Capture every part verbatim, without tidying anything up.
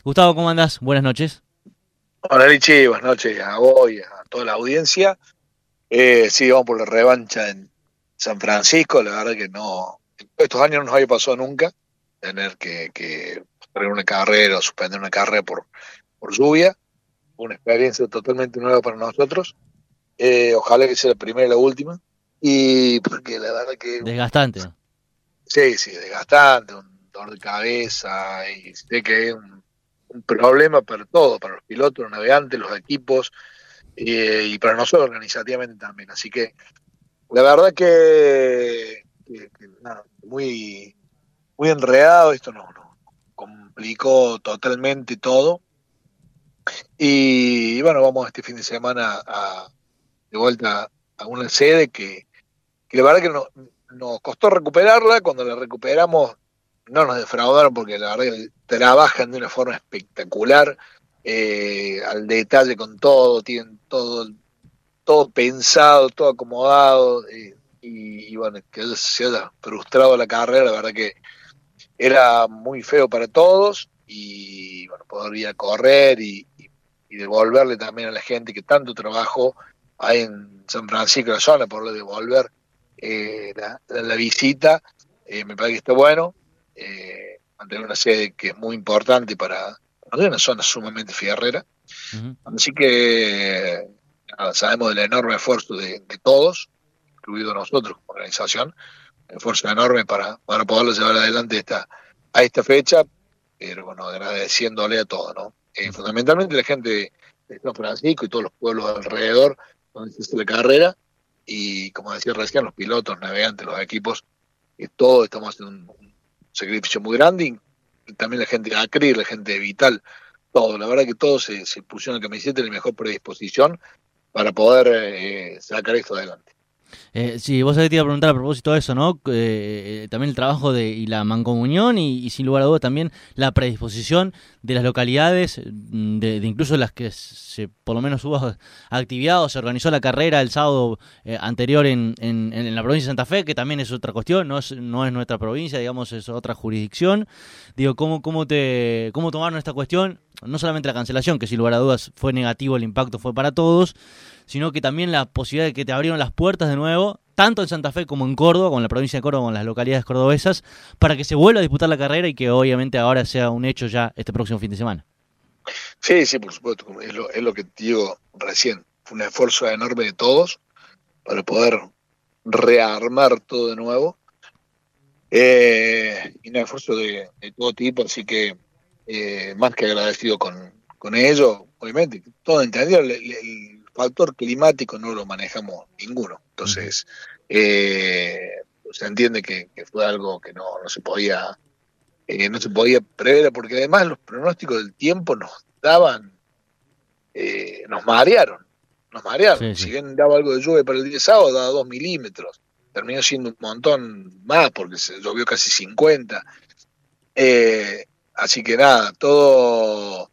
Gustavo, ¿cómo andás? Buenas noches. Hola Richie, buenas noches a vos y a toda la audiencia. Eh, sí, vamos por la revancha en San Francisco. La verdad que no, estos años no nos había pasado nunca tener que, que poner una carrera o suspender una carrera por, por lluvia. Una experiencia totalmente nueva para nosotros. Eh, ojalá que sea la primera y la última. Y porque la verdad que Desgastante, ¿no? sí, sí, desgastante, un dolor de cabeza y sé que es un, un problema para todo, para los pilotos, los navegantes, los equipos eh, y para nosotros organizativamente también. Así que la verdad que, que- que, nada, muy, muy enredado, esto nos, nos complicó totalmente todo. Y, bueno, vamos este fin de semana a, de vuelta a una sede que, que la verdad que no- nos costó recuperarla. Cuando la recuperamos no nos defraudaron porque la verdad que trabajan de una forma espectacular, eh, al detalle con todo, tienen todo todo pensado, todo acomodado, eh, y, y, bueno, que se haya frustrado la carrera, la verdad que era muy feo para todos, y bueno, poder ir a correr y, y, y devolverle también a la gente que tanto trabajó ahí en San Francisco, la zona, por devolver eh, la, la, la, visita, eh, me parece que está bueno, eh, mantener una sede que es muy importante para, para una zona sumamente fierrera. Ujú. Así que nada, sabemos del enorme esfuerzo de, de todos, incluido nosotros como organización, un esfuerzo enorme para, para poderlo llevar adelante esta, a esta fecha, pero bueno, agradeciéndole a todos, ¿no? Eh, fundamentalmente la gente de, de San Francisco y todos los pueblos alrededor donde se hace la carrera, y como decía recién, los pilotos, navegantes, los equipos, que todos estamos haciendo un, un sacrificio muy grande, y también la gente de Acri, la gente de Vital, todo, la verdad que todos se, se pusieron la camiseta en la mejor predisposición para poder eh, sacar esto adelante. Eh, sí, vos sabés que te iba a preguntar a propósito de eso, ¿no? Eh, eh, también el trabajo de, y la mancomunión y, y sin lugar a dudas también la predisposición de las localidades, mm, de, de incluso las que se, por lo menos hubo actividad o se organizó la carrera el sábado eh, anterior en, en, en la provincia de Santa Fe, que también es otra cuestión, no es, no es nuestra provincia, digamos, es otra jurisdicción. Digo, ¿cómo, cómo, te, cómo tomaron esta cuestión? No solamente la cancelación, que sin lugar a dudas fue negativo, el impacto fue para todos, sino que también la posibilidad de que te abrieron las puertas de nuevo, tanto en Santa Fe como en Córdoba, con la provincia de Córdoba, con las localidades cordobesas, para que se vuelva a disputar la carrera y que obviamente ahora sea un hecho ya este próximo fin de semana. Sí, sí, por supuesto, es lo, es lo que te digo recién. Fue un esfuerzo enorme de todos para poder rearmar todo de nuevo. Eh, y un esfuerzo de, de todo tipo, así que eh, más que agradecido con, con ello, obviamente. Todo entendido, el, el factor climático no lo manejamos ninguno. Uh-huh. Entonces, eh, se entiende que, que fue algo que no, no se podía eh, no se podía prever, porque además los pronósticos del tiempo nos daban, eh, nos marearon, nos marearon. Sí, Si sí. bien daba algo de lluvia para el día sábado, daba dos milímetros, terminó siendo un montón más porque se llovió casi cincuenta. Eh, así que nada, todo,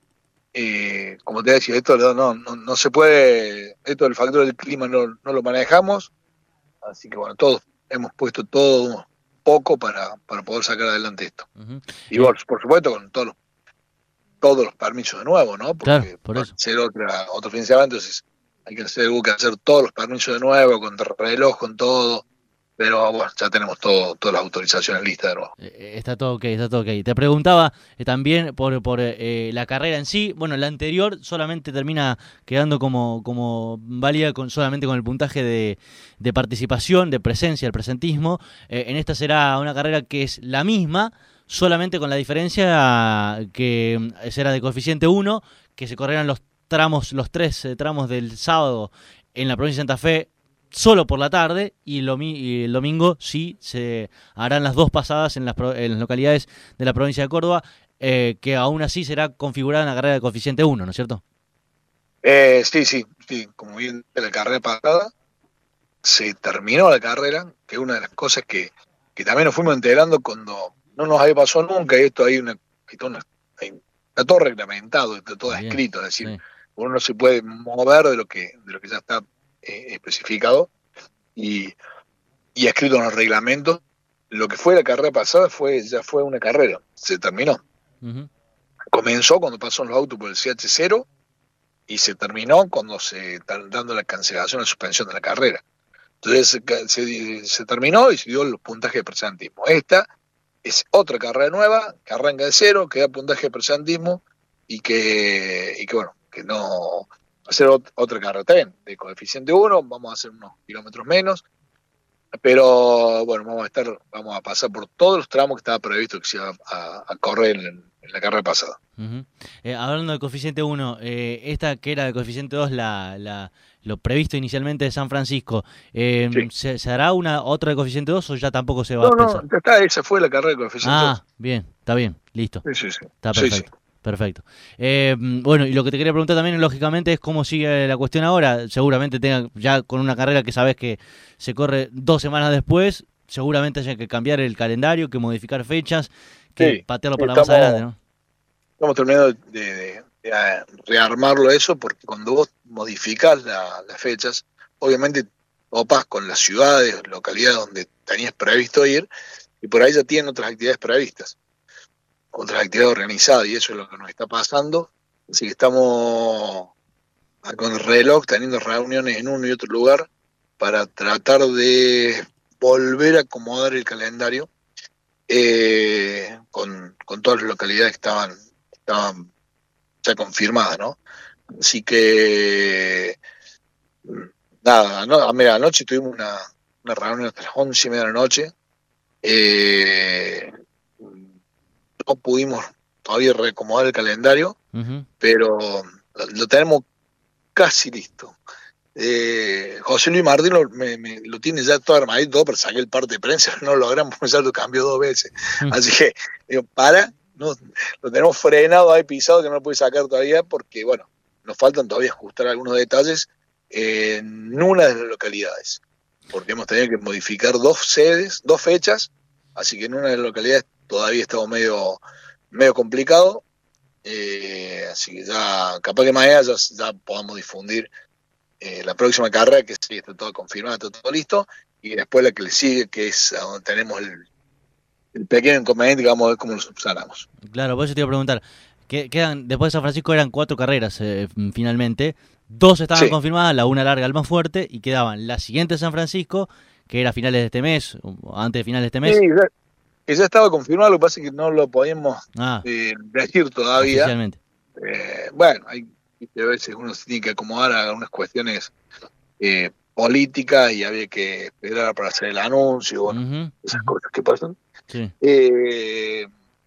eh, como te decía, esto no, no, no, no se puede, esto del factor del clima no, no lo manejamos, así que bueno, todos hemos puesto todo poco para, para poder sacar adelante esto. Uh-huh. Y Eh, por, por supuesto con todos los todos los permisos de nuevo, ¿no? claro, Porque por van eso. a ser otra, otro fin de semana, entonces hay que hacer, hubo que hacer todos los permisos de nuevo, con reloj, con todo, pero bueno, ya tenemos todo, todas las autorizaciones listas de nuevo. Eh, Está todo ok, está todo ok. Te preguntaba eh, también por, por eh, la carrera en sí. Bueno, la anterior solamente termina quedando como, como válida con, solamente con el puntaje de, de participación, de presencia, el presentismo. Eh, en esta será una carrera que es la misma, solamente con la diferencia que mm, será de coeficiente uno, que se correrán los tramos, los tres eh, tramos del sábado en la provincia de Santa Fe solo por la tarde y el, domi- y el domingo sí se harán las dos pasadas en las, pro- en las localidades de la provincia de Córdoba, eh, que aún así será configurada una carrera de coeficiente uno, ¿no es cierto? Eh, sí, sí, sí, como bien de la carrera pasada, se terminó la carrera, que es una de las cosas que, que también nos fuimos enterando cuando no nos había pasado nunca, y esto hay una, hay toda una- hay- está todo reglamentado, está todo Bien, escrito, es decir, sí. uno no se puede mover de lo que, de lo que ya está eh, especificado y, y escrito en los reglamentos. Lo que fue la carrera pasada fue ya fue una carrera, se terminó. Ujú. comenzó cuando pasó los autos por el C H cero y se terminó cuando se están dando la cancelación, la suspensión de la carrera. Entonces se, se, se terminó y se dio los puntajes de presentismo. Esta es otra carrera nueva que arranca de cero, que da puntaje de presentismo y que, y que bueno, que no va a ser ot- otra carrera también, de coeficiente uno, vamos a hacer unos kilómetros menos, pero bueno, vamos a estar, vamos a pasar por todos los tramos que estaba previsto que se iba a, a correr en, en la carrera pasada. Uh-huh. Eh, hablando de coeficiente uno, eh, esta que era de coeficiente dos, la, la, lo previsto inicialmente de San Francisco, eh, Sí. ¿se, ¿se hará una otra de coeficiente dos o ya tampoco se va No, a no, pensar? ya está, esa fue la carrera de coeficiente dos. Ah, bien, está bien, listo, Sí, sí, sí. está Sí, sí. perfecto. Perfecto. Eh, bueno, y lo que te quería preguntar también, lógicamente, es cómo sigue la cuestión ahora. Seguramente tenga ya con una carrera que sabes que se corre dos semanas después, seguramente haya que cambiar el calendario, que modificar fechas, que Sí, patearlo sí, para más estamos, adelante, ¿no? estamos terminando de, de- de, ah, rearmarlo eso, porque cuando vos modificás la- las fechas, obviamente topás con las ciudades, localidades donde tenías previsto ir, y por ahí ya tienen otras actividades previstas, otras actividades organizadas, y eso es lo que nos está pasando. Así que estamos ah, con el reloj teniendo reuniones en uno y otro lugar para tratar de volver a acomodar el calendario eh, con, con todas las localidades que estaban, estaban ya confirmadas, ¿no? Así que, nada, no, mira, anoche tuvimos una, una reunión hasta las once y media de la noche. Eh, no pudimos todavía reacomodar el calendario, Uh-huh. pero lo, lo tenemos casi listo. Eh, José Luis Martín lo, me, me, lo tiene ya todo armadito, todo, pero saqué el parte de prensa, no lo logramos, ya lo cambió dos veces. Uh-huh. Así que, digo, para, no, lo tenemos frenado ahí, pisado, que no lo puede sacar todavía, porque, bueno, nos faltan todavía ajustar algunos detalles en una de las localidades, porque hemos tenido que modificar dos sedes, dos fechas, así que en una de las localidades todavía estamos medio, medio complicado, eh, así que ya, capaz que mañana ya, ya podamos difundir eh, la próxima carrera, que sí, está todo confirmado, está todo listo, y después la que le sigue, que es a donde tenemos el, el pequeño inconveniente, que vamos a ver cómo lo subsanamos. Claro, por eso te iba a preguntar. Que, quedan, después de San Francisco eran cuatro carreras eh, finalmente. Dos estaban Sí, confirmadas, la una larga, el más fuerte, y quedaban la siguiente de San Francisco, que era a finales de este mes, o antes de finales de este sí, mes. ya, que ya estaba confirmado, lo que pasa es que no lo podíamos Ah, eh, decir todavía. oficialmente. Eh, bueno, hay, a veces uno se tiene que acomodar a algunas cuestiones eh, políticas y había que esperar para hacer el anuncio, bueno, Uh-huh, esas uh-huh. cosas que pasan. Sí. Eh,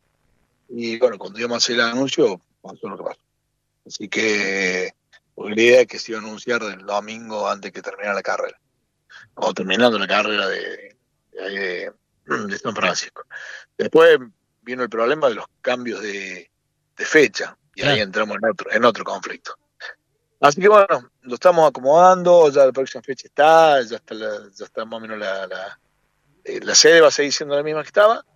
y bueno, cuando íbamos a hacer el anuncio, pasó lo que pasó. Así que porque la idea es que se iba a anunciar el domingo antes que terminara la carrera, o terminando la carrera de, de, ahí de, de San Francisco. Después vino el problema de los cambios de, de fecha, y ahí Claro. entramos en otro, en otro conflicto. Así que bueno, lo estamos acomodando, ya la próxima fecha está, ya está, la, ya está más o menos la, la, eh, la sede va a seguir siendo la misma que estaba.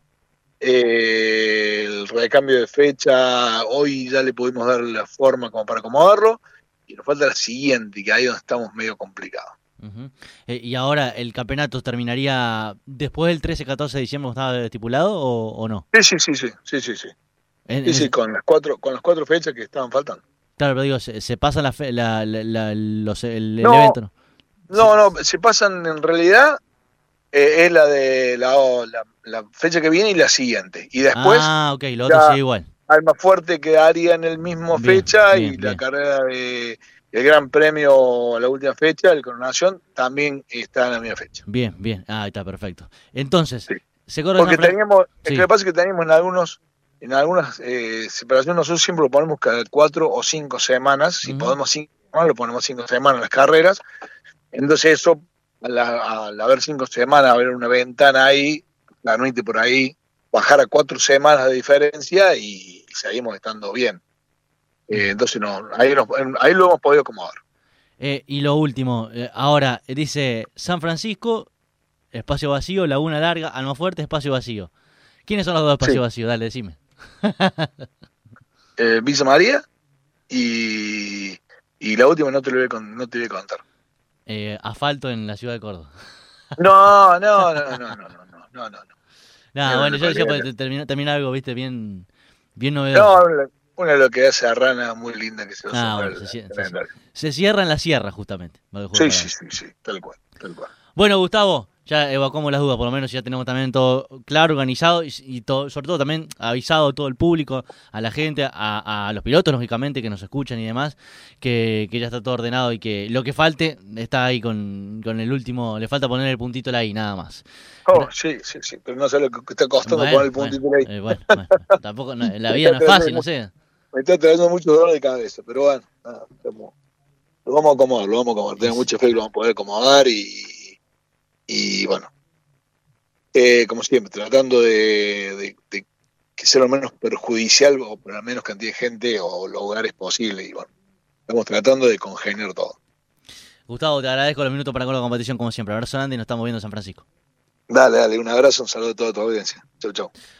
Eh, el recambio de fecha, hoy ya le pudimos dar la forma como para acomodarlo, y nos falta la siguiente, que ahí es donde estamos medio complicados. Uh-huh. Eh, y ahora, ¿el campeonato terminaría después del trece catorce de diciembre como estaba estipulado o, o no? Sí, sí, sí, sí, sí, sí, sí, En, sí, en sí, ese- con las cuatro, con las cuatro fechas que estaban faltando. claro, pero digo, se, se pasa la, fe- la, la- la- los, el, el No, evento, ¿no? Se- no, no, se pasan en realidad, eh, es la de la, la, la fecha que viene y la siguiente, y después ah, ok, lo otro sigue ya igual. Alma Fuerte quedaría en el mismo Bien, fecha, bien, y la bien. carrera de el Gran Premio, la última fecha, el Coronación, también está en la misma fecha. Bien, bien. Ah, está perfecto. Entonces, Sí. se corre San Porque Francisco. teníamos, es que lo Sí. que pasa es que teníamos en algunos, en algunas eh, separaciones, nosotros siempre lo ponemos cada cuatro o cinco semanas, si Ujú. podemos cinco semanas, lo ponemos cinco semanas las carreras, entonces eso, al, al haber cinco semanas, haber una ventana ahí, la noche por ahí, bajar a cuatro semanas de diferencia y, y seguimos estando bien. Eh, entonces no, ahí, nos, ahí lo hemos podido acomodar. Eh, y lo último, eh, ahora eh, dice San Francisco, espacio vacío, Laguna Larga, Almafuerte, espacio vacío. ¿Quiénes son los dos Sí, espacios vacíos? Dale, decime. eh, Villa María y, y la última no te lo voy a, con- no te voy a contar. Eh, asfalto en la ciudad de Córdoba. No, no, no, no, no, no, no, no, no, no. Nada, Era una bueno, yo decía localidad para que- terminar, terminar algo, viste, bien, bien novedoso. No, la, una localidad serrana muy linda que se va a Ah, sumar bueno, se, al cie- se- calendario. se cierra en la sierra, justamente. Lo del juego Sí, de sí, palabras. sí, sí, tal cual, tal cual. Bueno, Gustavo, ya evacuamos las dudas, por lo menos ya tenemos también todo claro, organizado y, y todo, sobre todo también avisado a todo el público, a la gente, a, a los pilotos, lógicamente, que nos escuchan y demás, que, que ya está todo ordenado y que lo que falte está ahí con, con el último, le falta poner el puntito ahí, nada más. Oh, Gra- sí, sí, sí, pero no sé lo que está costando Bueno, poner el bueno, puntito ahí. eh, bueno, bueno, tampoco, no, la Me vida está no es trayendo fácil, no mu- sé. me está trayendo mucho dolor de cabeza, pero bueno, nada, estamos- lo vamos a acomodar, lo vamos a acomodar. Y Tengo sí. mucha fe que lo vamos a poder acomodar y, y bueno, eh, como siempre, tratando de, de- de que sea lo menos perjudicial o para la menos cantidad de gente o lugares posible. Y bueno, estamos tratando de congeniar todo. Gustavo, te agradezco los minutos para con la competición como siempre. Abrazo grande y nos estamos viendo en San Francisco. Dale, dale, un abrazo, un saludo a toda tu audiencia. Chau, chau.